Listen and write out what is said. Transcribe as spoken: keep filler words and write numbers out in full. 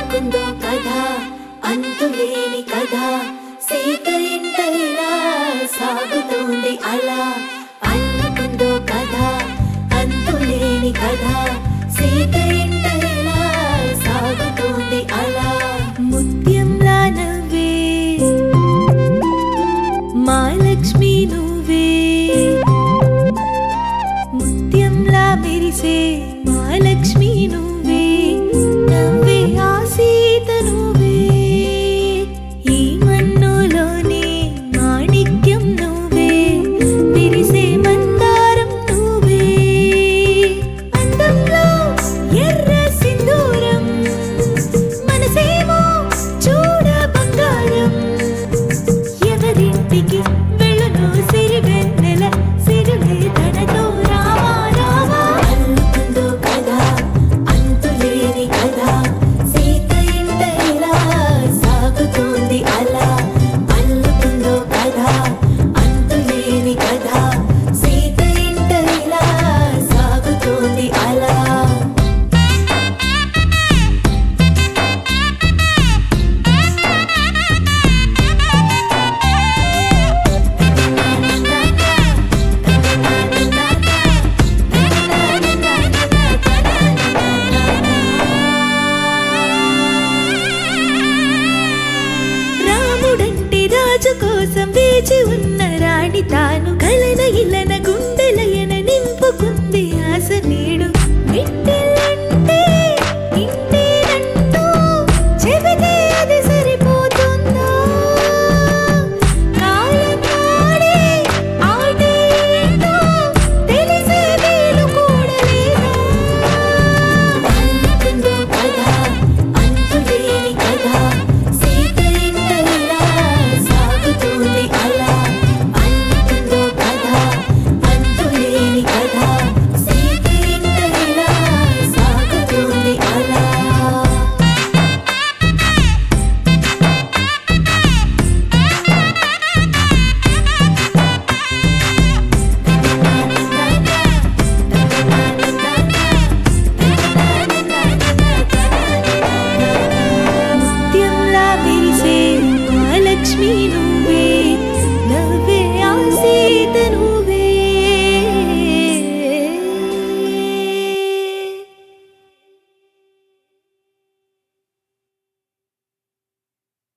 అల్లుకుందో కథ అంతులేని కథ సీత ఇంటైలా సాగుతోంది అలా అల్లుకుందో కథ అంతులేని కథ సీత ఇంటైలా సాగుతోంది అలా ముత్యంలా నవ్వే మా లక్ష్మి నువ్వే ముత్యంలా మెరిసే మా లక్ష్మి నువ్వే నవ్వే ఆ సీత నువ్వే ఈ మన్నులోనే మాణిక్యం నువ్వే మెరిసే మందారం నువ్వే అందంలో ఎర్ర సింధూరం మనసేమో చూడ బంగారం ఎవరింటికి వెళ్ళను సిరివెన్నెల సిరులే తనతో రావా రావా అల్లుకుందో కథ అంతులేని కథ సీత ఇంటైలా సాగుతోంది అలా అల్లుకుందో కథ అంతులేని కథ సీత ఇంటైలా సాగుతోంది అలా రాముడంటే రాజు కోసం వేచి ఉన్న రాణి తాను కలన ఇలన గుండెలయన నింపుకుంది ఆశ నేడు విట్టెలంటే ఇంటేనంటూ చెబితే అది సరిపోతుందా కాలం ఆడే ఆటే ఏంటో తెలిసే వీలు కూడా లేదా అల్లుకుందో కథ అంతులేని కథ సీత ఇంటైలా సాగుతోంది అలా అల్లుకుందో కథ అంతులేని కథ సీత ఇంటైలా సాగుతోంది అలా ముత్యంలా మెరిసే మా లక్ష్మి